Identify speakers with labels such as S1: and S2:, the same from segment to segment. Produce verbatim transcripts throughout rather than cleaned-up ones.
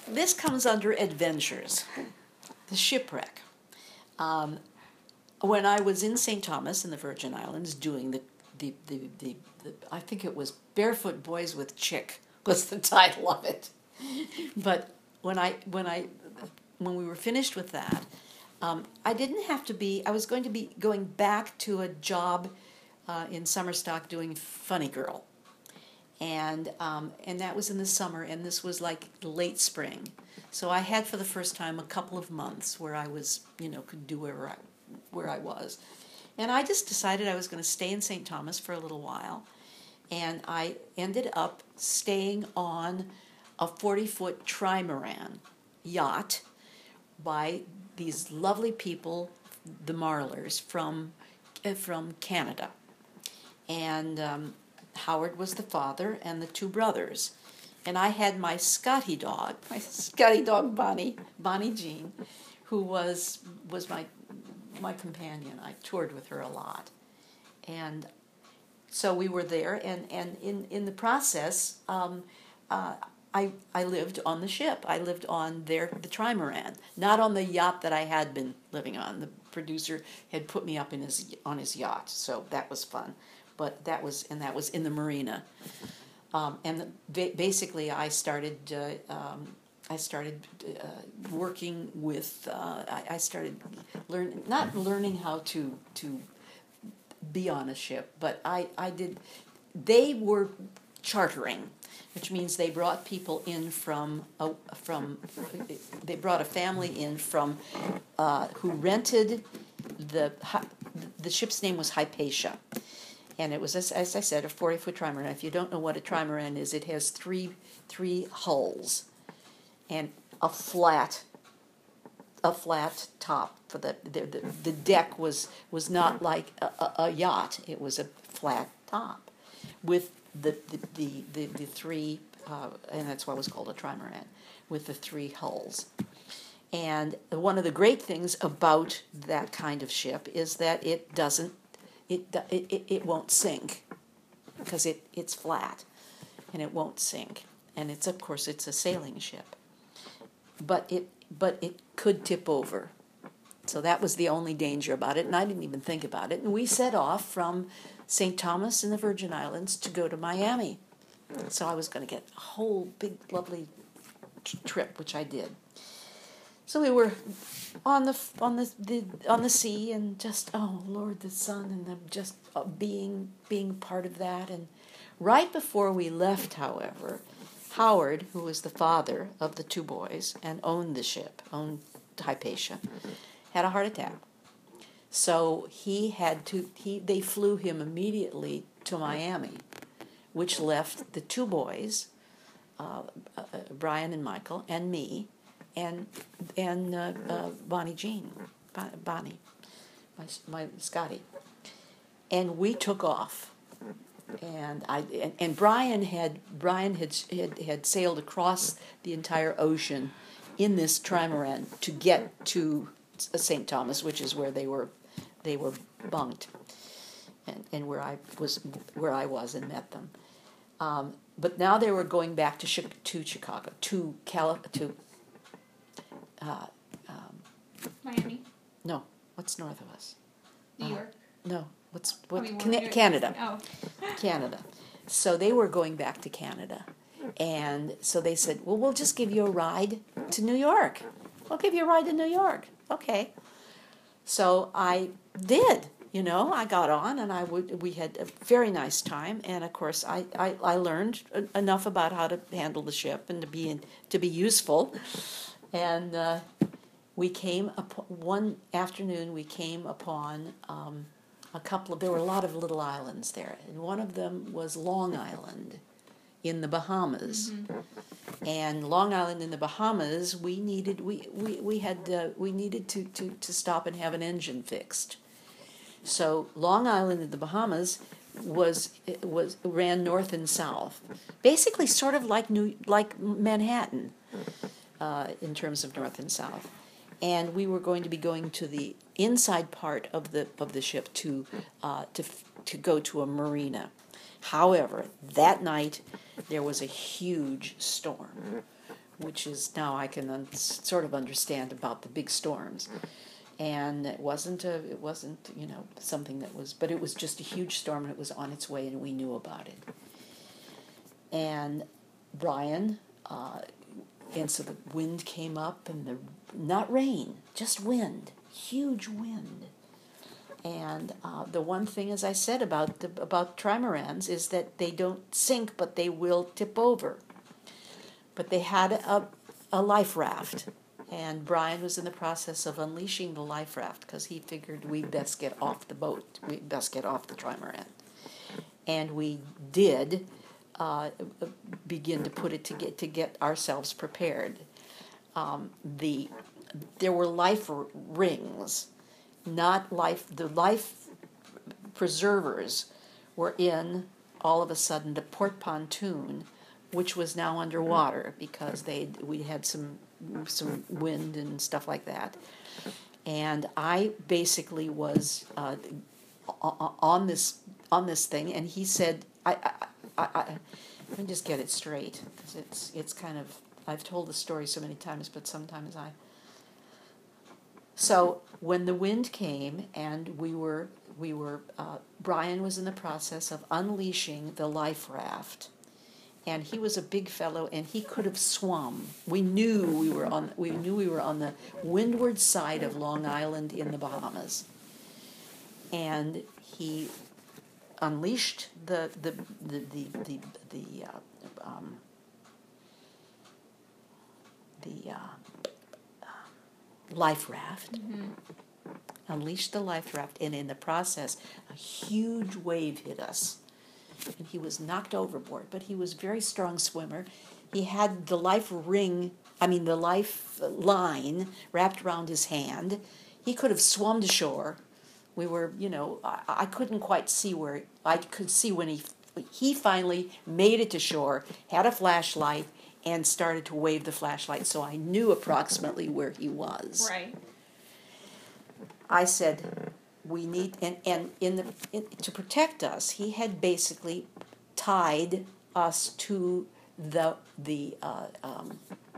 S1: this comes under adventures. The shipwreck. Um, when I was in Saint Thomas in the Virgin Islands doing the, the, the, the, the I think it was Barefoot Boys with Chick was the title of it. But when I when I when we were finished with that, um, I didn't have to be. I was going to be going back to a job uh, in Summerstock doing Funny Girl, and um, and that was in the summer, and this was like late spring. So I had for the first time a couple of months where I was, you know, could do wherever I where I was, and I just decided I was going to stay in Saint Thomas for a little while, and I ended up staying on a forty-foot trimaran yacht by these lovely people, the Marlers, from uh, from Canada. And um, Howard was the father and the two brothers. And I had my Scotty dog, my Scotty dog Bonnie, Bonnie Jean, who was was my my companion. I toured with her a lot. And so we were there, and, and in, in the process, um, uh, I I lived on the ship. I lived on their the trimaran, not on the yacht that I had been living on. The producer had put me up in his on his yacht, so that was fun. But that was and that was in the marina, um, and the, basically I started uh, um, I started uh, working with uh, I, I started learn not learning how to to be on a ship, but I I did. They were chartering, which means they brought people in from uh, from they brought a family in from uh, who rented the the ship's name was Hypatia, and it was as, as I said a forty foot trimaran. If you don't know what a trimaran is, it has three three hulls and a flat a flat top for the the the, the deck was was not like a, a, a yacht. It was a flat top with the the the, the, the three uh, and that's why it was called a trimaran, with the three hulls. And one of the great things about that kind of ship is that it doesn't it it it won't sink because it it's flat and it won't sink, and it's of course it's a sailing ship, but it but it could tip over. So that was the only danger about it, and I didn't even think about it. And we set off from Saint Thomas in the Virgin Islands to go to Miami. So I was going to get a whole big, lovely t- trip, which I did. So we were on the on the, the on the sea, and just oh Lord, the sun, and the, just uh, being being part of that. And right before we left, however, Howard, who was the father of the two boys and owned the ship, owned Hypatia, had a heart attack. So he had to, he they flew him immediately to Miami, which left the two boys, uh, uh, Brian and Michael, and me, and and uh, uh, Bonnie Jean, Bonnie, my, my Scotty. And we took off. And I and, and Brian had Brian had, had had sailed across the entire ocean in this trimaran to get to Saint Thomas, which is where they were they were bunked, and, and where I was where I was and met them. Um, but now they were going back to to Chicago to Cali- to uh, um,
S2: Miami.
S1: No, what's north of us?
S2: New
S1: uh,
S2: York.
S1: No, what's what?
S2: I mean,
S1: Can-
S2: well,
S1: Canada.
S2: Oh.
S1: Canada. So they were going back to Canada, and so they said, "Well, we'll just give you a ride to New York. We'll give you a ride to New York." Okay. So I did. You know, I got on, and I would. We had a very nice time, and of course, I, I, I learned enough about how to handle the ship and to be in, to be useful. And uh, we came up one afternoon. We came upon um, a couple of. There were a lot of little islands there, and one of them was Long Island, in the Bahamas. Mm-hmm. And Long Island in the Bahamas, we needed we we we had uh, we needed to, to to stop and have an engine fixed. So Long Island in the Bahamas was was ran north and south, basically sort of like New like Manhattan, uh, in terms of north and south. And we were going to be going to the inside part of the of the ship to uh, to to go to a marina. However, that night there was a huge storm which is now I can un- sort of understand about the big storms. And it wasn't a, it wasn't, you know, something that was, but it was just a huge storm, and it was on its way, and we knew about it. And Brian, uh, and so the wind came up, and the, not rain, just wind, huge wind. And uh, the one thing, as I said about the, about trimarans, is that they don't sink, but they will tip over. But they had a, a life raft. And Brian was in the process of unleashing the life raft because he figured we'd best get off the boat. We'd best get off the trimaran. And we did uh, begin to put it to get, to get ourselves prepared. Um, the there were life r- rings, not life. The life preservers were in all of a sudden the port pontoon, which was now underwater because they we had some. some wind and stuff like that. And I basically was uh, on this on this thing, and he said, I, I, I, I let me just get it straight, because it's, it's kind of, I've told the story so many times, but sometimes I... So when the wind came, and we were, we were uh, Brian was in the process of unleashing the life raft, and he was a big fellow, and he could have swum. We knew we were on. We knew we were on the windward side of Long Island in the Bahamas, and he unleashed the the the the the, the uh, um, the uh, life raft. Mm-hmm. Unleashed the life raft, and in the process, a huge wave hit us. And he was knocked overboard, but he was a very strong swimmer. He had the life ring, I mean the life line wrapped around his hand. He could have swum to shore. We were, you know, I, I couldn't quite see where, I could see when he, he finally made it to shore, had a flashlight, and started to wave the flashlight, so I knew approximately where he was.
S2: Right.
S1: I said, we need, and, and in the in, to protect us, he had basically tied us to the the uh, um,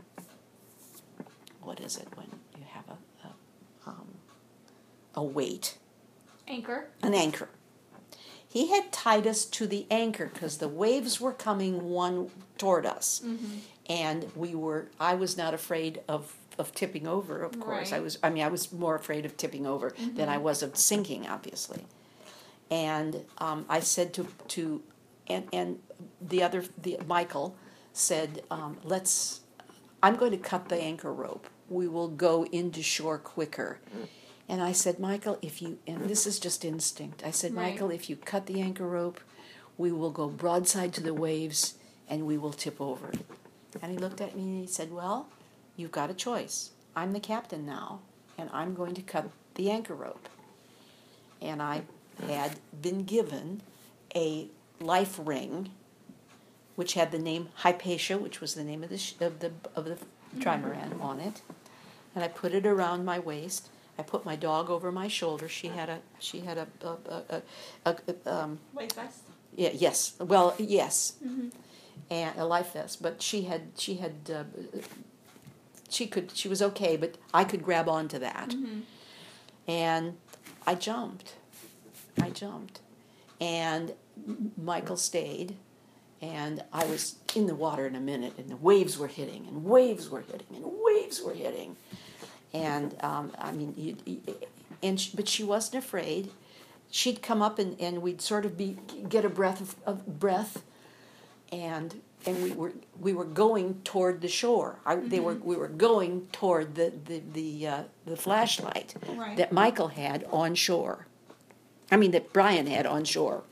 S1: what is it when you have a a, um, a weight?
S2: Anchor.
S1: An anchor. He had tied us to the anchor because the waves were coming one toward us, mm-hmm. and we were. I was not afraid of. of tipping over, of course.
S2: Right.
S1: I was I mean I was more afraid of tipping over mm-hmm. than I was of sinking, obviously. And um, I said to to and and the other the Michael said, um, let's I'm going to cut the anchor rope. We will go into shore quicker. And I said, Michael, if you and this is just instinct. I said,
S2: right.
S1: Michael, if you cut the anchor rope, we will go broadside to the waves and we will tip over. And he looked at me and he said, well, you've got a choice. I'm the captain now, and I'm going to cut the anchor rope. And I had been given a life ring, which had the name Hypatia, which was the name of the sh- of the of the trimaran on it. And I put it around my waist. I put my dog over my shoulder. She had a she had a a a, a, a um.
S2: Life vest.
S1: Yeah. Yes. Well. Yes.
S2: Mm-hmm.
S1: And a life vest, but she had she had. Uh, She could. She was okay, but I could grab onto that, mm-hmm. and I jumped. I jumped, and Michael stayed, and I was in the water in a minute, and the waves were hitting, and waves were hitting, and waves were hitting, and um, I mean, you, you, and she, but she wasn't afraid. She'd come up, and, and we'd sort of be get a breath of, of breath, and. And we were we were going toward the shore. I, mm-hmm. They were we were going toward the the the, uh, the flashlight
S2: right.
S1: that Michael had on shore. I mean that Brian had on shore.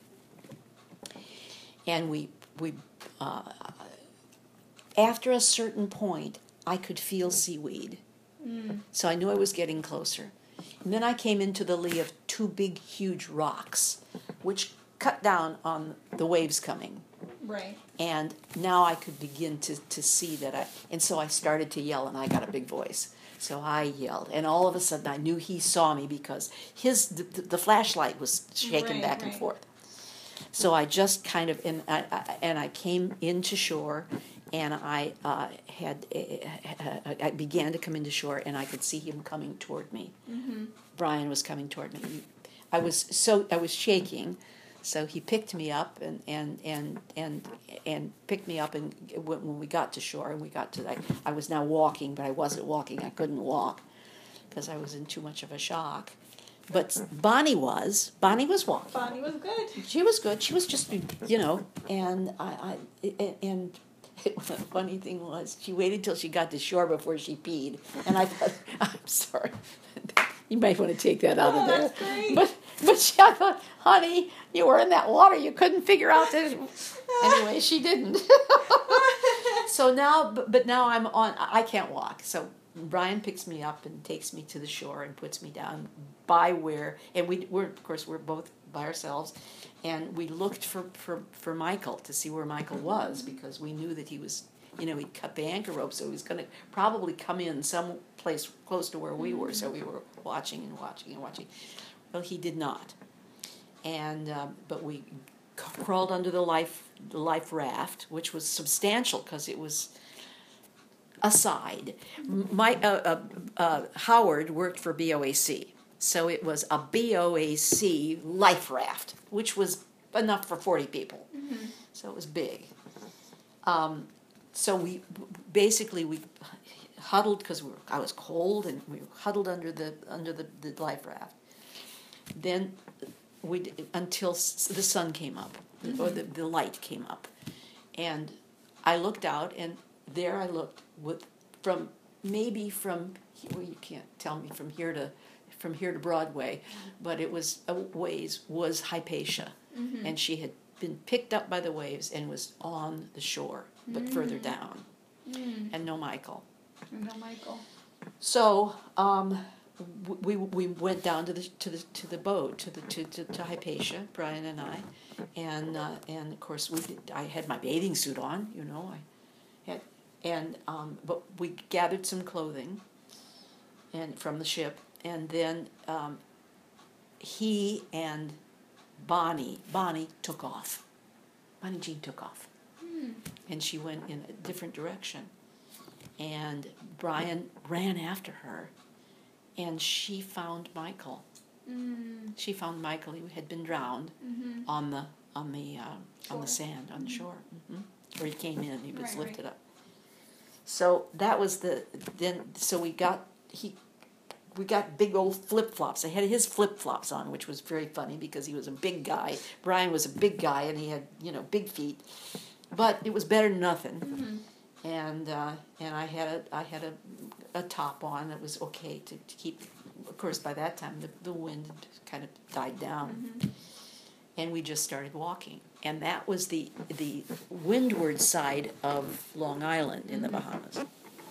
S1: And we we uh, after a certain point, I could feel seaweed, mm. so I knew I was getting closer. And then I came into the lee of two big, huge rocks, which cut down on the waves coming.
S2: Right.
S1: And now I could begin to, to see that I, and so I started to yell, and I got a big voice. So I yelled, and all of a sudden I knew he saw me because his the, the flashlight was shaking
S2: right,
S1: back
S2: right.
S1: and forth. So I just kind of, and I, I, and I came into shore, and I uh, had uh, I began to come into shore, and I could see him coming toward me.
S2: Mm-hmm.
S1: Brian was coming toward me. I was so I was shaking, so he picked me up and and and and, and picked me up, and when, when we got to shore and we got to I, I was now walking, but I wasn't walking. I couldn't walk because I was in too much of a shock. But Bonnie was Bonnie was walking.
S2: Bonnie was good.
S1: She was good. She was just, you know, and I, I and the funny thing was, she waited till she got to shore before she peed, and I thought, I'm sorry, you might want to take that out
S2: Oh,
S1: of there.
S2: that's great.
S1: But but she, I thought, honey, you were in that water, you couldn't figure out that. Anyway, she didn't. So now, but, but now I'm on. I can't walk. So Brian picks me up and takes me to the shore and puts me down by where, and we we're of course we're both by ourselves, and we looked for, for, for Michael to see where Michael was, because we knew that he was, you know, he'd cut the anchor rope, so he was going to probably come in some place close to where we were. So we were watching and watching and watching. Well, he did not, and um, but we crawled under the life the life raft, which was substantial because it was aside. My uh, uh, uh, Howard worked for B O A C. So it was a B O A C life raft, which was enough for forty people.
S2: Mm-hmm.
S1: So it was big. Um, so we basically we huddled because we were, I was cold, and we huddled under the under the, the life raft. Then we until the sun came up, mm-hmm. or the, the light came up, and I looked out, and there I looked with from maybe from well, you can't tell me from here to. from here to Broadway, but it was a ways was Hypatia, mm-hmm. and she had been picked up by the waves and was on the shore, but mm-hmm. further down, mm. and no Michael.
S2: No Michael.
S1: So um, we we went down to the to the to the boat to the to to, to Hypatia, Brian and I, and uh, and of course we did, I had my bathing suit on, you know, I had and um, but we gathered some clothing, and from the ship. And then um, he and Bonnie, Bonnie took off. Bonnie Jean took off. Hmm. And she went in a different direction. And Brian ran after her, and she found Michael. Mm. She found Michael. He had been drowned mm-hmm. on the on the uh, on the sand on the shore, mm-hmm. where he came in. He was right, lifted right. up. So that was the then. So we got he. We got big old flip-flops. I had his flip-flops on, which was very funny because he was a big guy. Brian was a big guy, and he had, you know, big feet. But it was better than nothing. Mm-hmm. And uh, and I had a I had a, a top on that was okay to, to keep. Of course, by that time the the wind had kind of died down, mm-hmm. and we just started walking. And that was the the windward side of Long Island in mm-hmm. the Bahamas.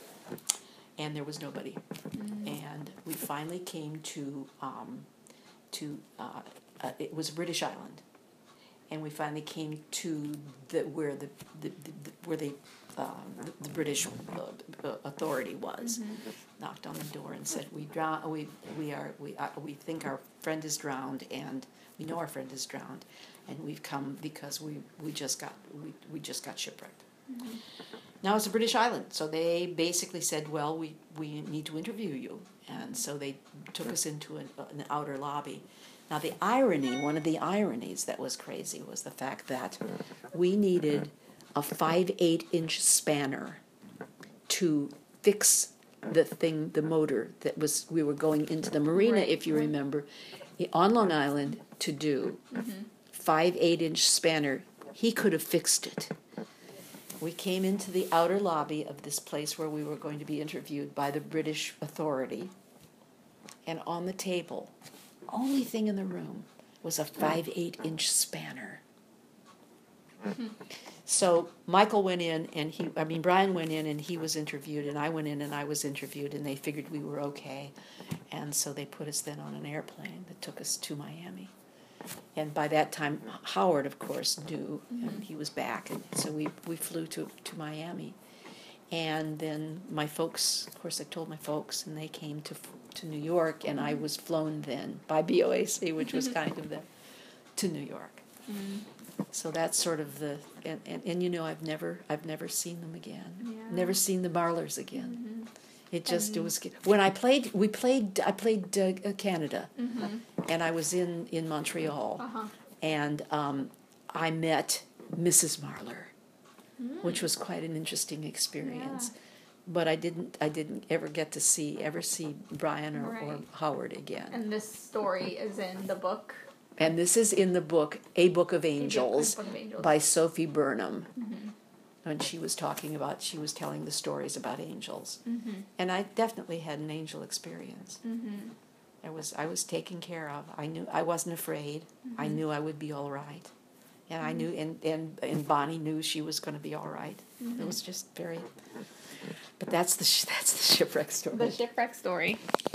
S1: And there was nobody, mm-hmm. and we finally came to um, to uh, uh, it was a British island, and we finally came to the where the, the, the, the where the, uh, the the British uh, authority was. Mm-hmm. Knocked on the door and said, "We drown. We we are we uh, we think our friend is drowned, and we know our friend is drowned, and we've come because we, we just got we, we just got shipwrecked." Mm-hmm. Now it's a British island, so they basically said, well, we, we need to interview you. And so they took us into an, an outer lobby. Now the irony, one of the ironies that was crazy was the fact that we needed a five eight inch spanner to fix the thing, the motor that was, we were going into the marina, right. if you remember, on Long Island to do. Mm-hmm. five eight inch spanner, he could have fixed it. We came into the outer lobby of this place where we were going to be interviewed by the British authority, and on the table, only thing in the room was a five eight inch spanner. Mm-hmm. So Michael went in, and he, I mean, Brian went in, and he was interviewed, and I went in, and I was interviewed, and they figured we were okay, and so they put us then on an airplane that took us to Miami. And by that time, Howard, of course, knew, and he was back, and so we, we flew to, to Miami. And then my folks, of course, I told my folks, and they came to to New York, and I was flown then by B O A C, which was kind of the, to New York. Mm-hmm. So that's sort of the and, and, and you know I've never I've never seen them again.
S2: Yeah.
S1: Never seen the Marlers again.
S2: Mm-hmm.
S1: It just it
S2: And-
S1: was when I played we played I played uh, Canada,
S2: Mm-hmm.
S1: and I was in in Montreal,
S2: Uh-huh.
S1: and um, I met Missus Marler,
S2: Mm.
S1: which was quite an interesting experience.
S2: Yeah.
S1: But I didn't I didn't ever get to see ever see Brian or, or
S2: Right.
S1: Howard again.
S2: And this story is in the book.
S1: And this is in the book A Book of
S2: A
S1: Angels
S2: Book of Angels.
S1: by Sophie Burnham.
S2: Mm-hmm.
S1: When she was talking about, she was telling the stories about angels.
S2: Mm-hmm.
S1: And I definitely had an angel experience.
S2: Mm-hmm.
S1: I was I was taken care of. I knew I wasn't afraid. I
S2: Mhm.
S1: knew I would be all right. And I knew, and, and, and Bonnie knew she was going to be all right.
S2: Mhm.
S1: It was just very, but that's the, sh- that's the shipwreck story.
S2: The shipwreck story.